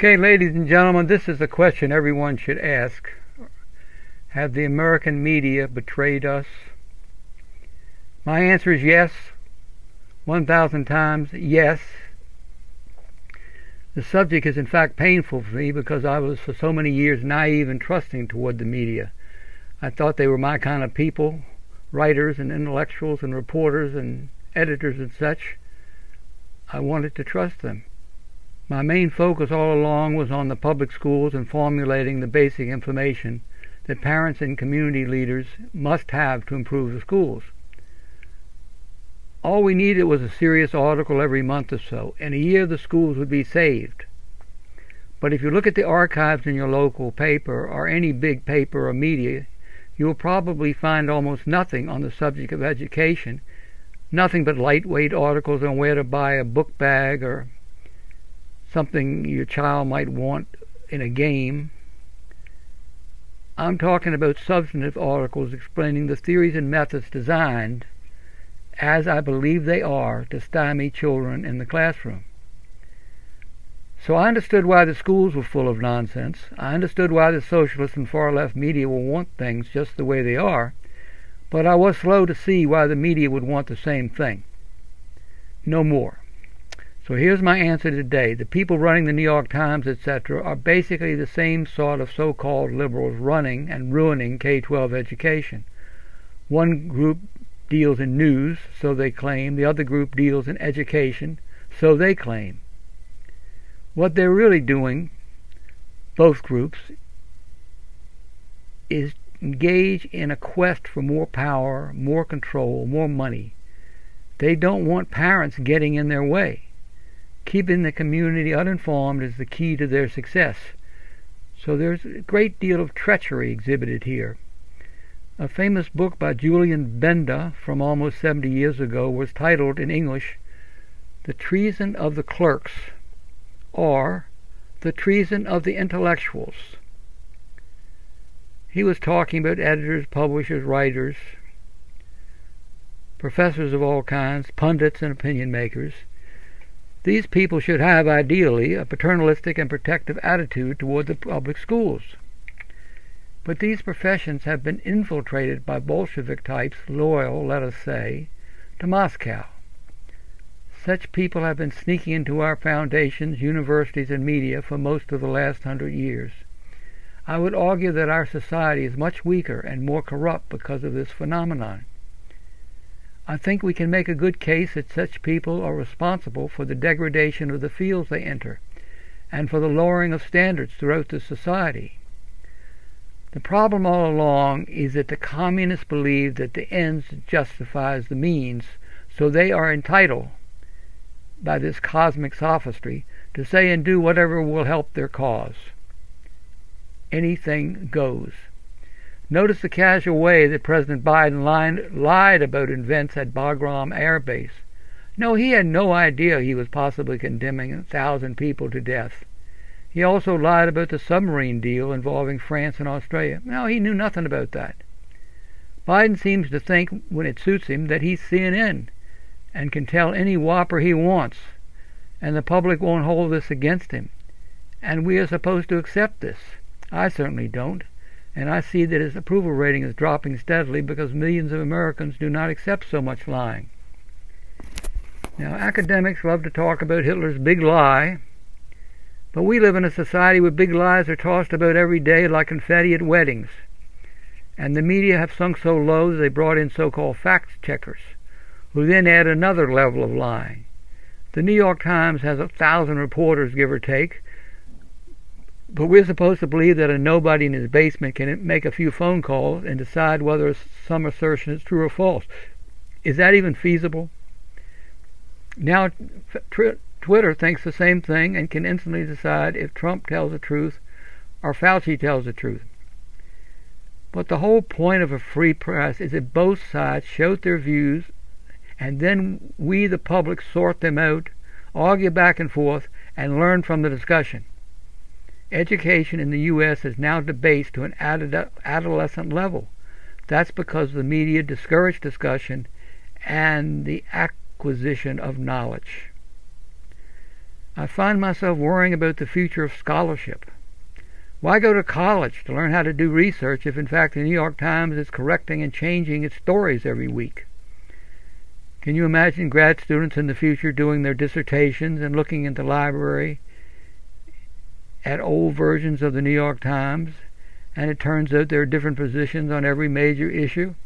Okay, ladies and gentlemen, this is a question everyone should ask. Have the American media betrayed us? My answer is yes, 1,000 times yes. The subject is in fact painful for me because I was for so many years naive and trusting toward the media. I thought they were my kind of people, writers and intellectuals and reporters and editors and such. I wanted to trust them. My main focus all along was on the public schools and formulating the basic information that parents and community leaders must have to improve the schools. All we needed was a serious article every month or so. In a year, the schools would be saved. But if you look at the archives in your local paper or any big paper or media, you will probably find almost nothing on the subject of education, nothing but lightweight articles on where to buy a book bag or something your child might want in a game. I'm talking about substantive articles explaining the theories and methods designed, as I believe they are, to stymie children in the classroom. So I understood why the schools were full of nonsense. I understood why the socialist and far-left media will want things just the way they are, but I was slow to see why the media would want the same thing. No more. So here's my answer today. The people running the New York Times, etc., are basically the same sort of so-called liberals running and ruining K-12 education. One group deals in news, so they claim. The other group deals in education, so they claim. What they're really doing, both groups, is engage in a quest for more power, more control, more money. They don't want parents getting in their way. Keeping the community uninformed is the key to their success. So there's a great deal of treachery exhibited here. A famous book by Julian Benda from almost 70 years ago was titled in English, The Treason of the Clerks, or The Treason of the Intellectuals. He was talking about editors, publishers, writers, professors of all kinds, pundits and opinion makers. These people should have, ideally, a paternalistic and protective attitude toward the public schools. But these professions have been infiltrated by Bolshevik types loyal, let us say, to Moscow. Such people have been sneaking into our foundations, universities, and media for most of the last 100 years. I would argue that our society is much weaker and more corrupt because of this phenomenon. I think we can make a good case that such people are responsible for the degradation of the fields they enter and for the lowering of standards throughout the society. The problem all along is that the communists believe that the ends justifies the means, so they are entitled, by this cosmic sophistry, to say and do whatever will help their cause. Anything goes. Notice the casual way that President Biden lied about events at Bagram Air Base. No, he had no idea he was possibly condemning 1,000 people to death. He also lied about the submarine deal involving France and Australia. No, he knew nothing about that. Biden seems to think, when it suits him, that he's CNN and can tell any whopper he wants, and the public won't hold this against him. And we are supposed to accept this. I certainly don't. And I see that his approval rating is dropping steadily because millions of Americans do not accept so much lying. Now, academics love to talk about Hitler's big lie, but we live in a society where big lies are tossed about every day like confetti at weddings. And the media have sunk so low that they brought in so-called fact-checkers, who then add another level of lying. The New York Times has 1,000 reporters, give or take, but we're supposed to believe that a nobody in his basement can make a few phone calls and decide whether some assertion is true or false. Is that even feasible? Now, Twitter thinks the same thing and can instantly decide if Trump tells the truth or Fauci tells the truth. But the whole point of a free press is that both sides shout their views, and then we, the public, sort them out, argue back and forth, and learn from the discussion. Education in the U.S. is now debased to an adolescent level. That's because the media discourage discussion and the acquisition of knowledge. I find myself worrying about the future of scholarship. Why go to college to learn how to do research if in fact the New York Times is correcting and changing its stories every week? Can you imagine grad students in the future doing their dissertations and looking in the library at old versions of the New York Times, and it turns out there are different positions on every major issue?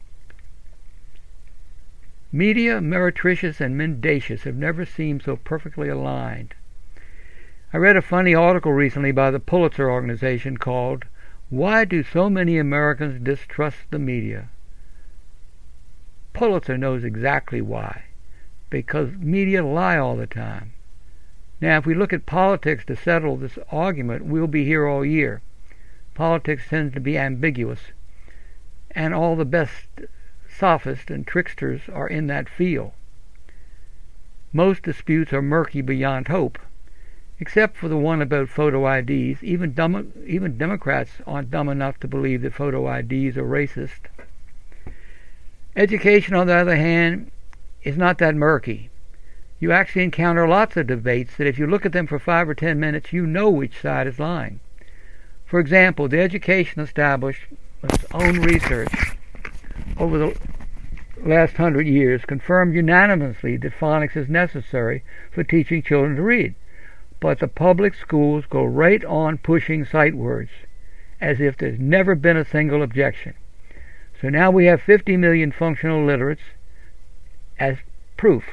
Media, meretricious and mendacious, have never seemed so perfectly aligned. I read a funny article recently by the Pulitzer organization called, "Why Do So Many Americans Distrust the Media?" Pulitzer knows exactly why. Because media lie all the time. Now, if we look at politics to settle this argument, we'll be here all year. Politics tends to be ambiguous, and all the best sophists and tricksters are in that field. Most disputes are murky beyond hope, except for the one about photo IDs. Even Democrats aren't dumb enough to believe that photo IDs are racist. Education, on the other hand, is not that murky. You actually encounter lots of debates that if you look at them for 5 or 10 minutes, you know which side is lying. For example, the education establishment's own research over the last 100 years confirmed unanimously that phonics is necessary for teaching children to read. But the public schools go right on pushing sight words, as if there's never been a single objection. So now we have 50 million functional literates as proof,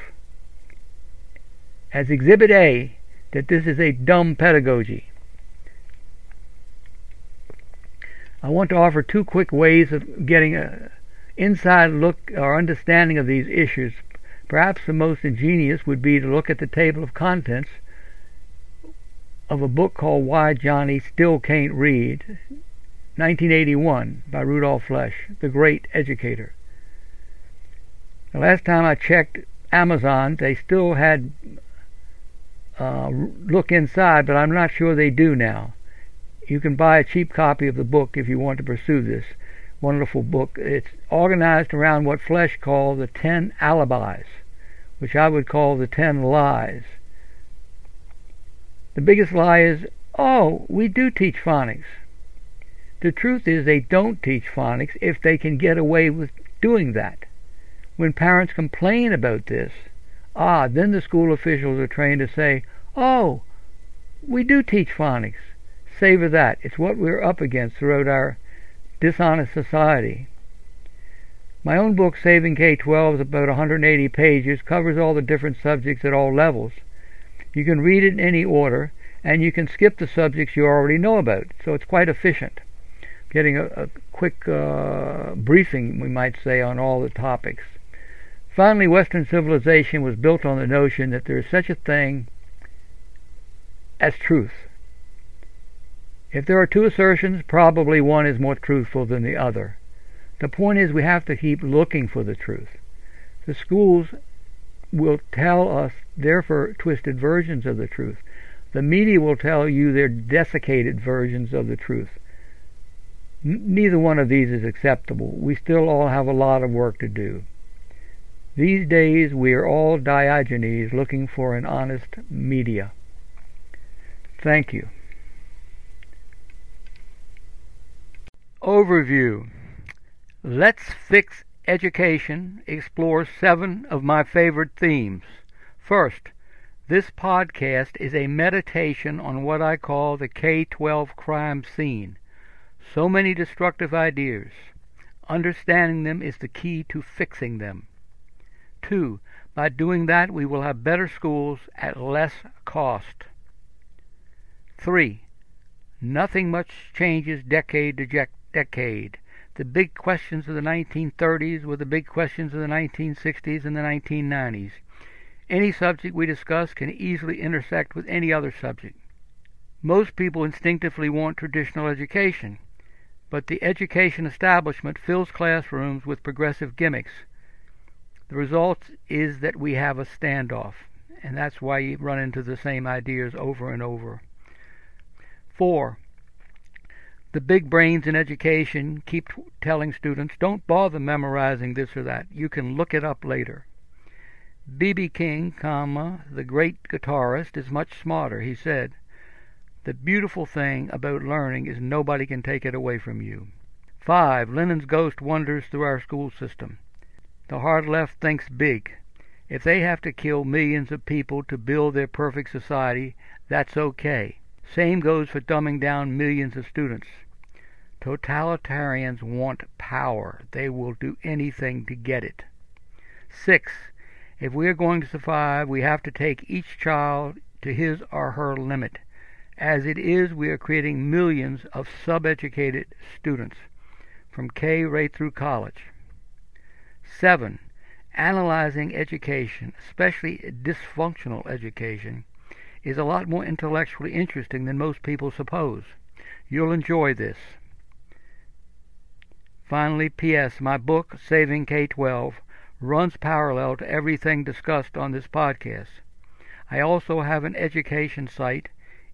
as Exhibit A, that this is a dumb pedagogy. I want to offer 2 quick ways of getting an inside look or understanding of these issues. Perhaps the most ingenious would be to look at the table of contents of a book called Why Johnny Still Can't Read, 1981, by Rudolf Flesch, the great educator. The last time I checked Amazon, they still had look inside, but I'm not sure they do now. You can buy a cheap copy of the book if you want to pursue this wonderful book. It's organized around what Flesch called the 10 alibis, which I would call the 10 lies. The biggest lie is, oh, we do teach phonics. The truth is they don't teach phonics if they can get away with doing that. When parents complain about this, then the school officials are trained to say, oh, we do teach phonics. Savor that. It's what we're up against throughout our dishonest society. My own book, Saving K-12, is about 180 pages, covers all the different subjects at all levels. You can read it in any order, and you can skip the subjects you already know about, so it's quite efficient. Getting a quick briefing, we might say, on all the topics. Finally, Western civilization was built on the notion that there is such a thing as truth. If there are 2 assertions, probably one is more truthful than the other. The point is we have to keep looking for the truth. The schools will tell us their twisted versions of the truth. The media will tell you their desiccated versions of the truth. Neither one of these is acceptable. We still all have a lot of work to do. These days we are all Diogenes looking for an honest media. Thank you. Overview. Let's Fix Education explores 7 of my favorite themes. First, this podcast is a meditation on what I call the K-12 crime scene. So many destructive ideas. Understanding them is the key to fixing them. 2. By doing that, we will have better schools at less cost. 3. Nothing much changes decade to decade. The big questions of the 1930s were the big questions of the 1960s and the 1990s. Any subject we discuss can easily intersect with any other subject. Most people instinctively want traditional education, but the education establishment fills classrooms with progressive gimmicks. The result is that we have a standoff, and that's why you run into the same ideas over and over. 4. The big brains in education keep telling students, don't bother memorizing this or that. You can look it up later. B.B. King, the great guitarist, is much smarter. He said, "The beautiful thing about learning is nobody can take it away from you." 5. Lenin's ghost wanders through our school system. The hard left thinks big. If they have to kill millions of people to build their perfect society, that's okay. Same goes for dumbing down millions of students. Totalitarians want power. They will do anything to get it. 6. If we are going to survive, we have to take each child to his or her limit. As it is, we are creating millions of sub-educated students, from K right through college. 7. Analyzing education, especially dysfunctional education, is a lot more intellectually interesting than most people suppose. You'll enjoy this. Finally, P.S. My book, Saving K-12, runs parallel to everything discussed on this podcast. I also have an education site,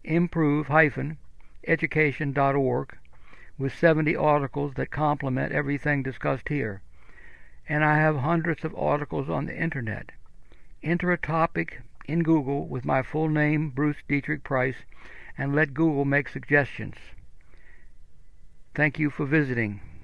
improve-education.org, with 70 articles that complement everything discussed here. And I have hundreds of articles on the internet. Enter a topic in Google with my full name, Bruce Dietrich Price, and let Google make suggestions. Thank you for visiting.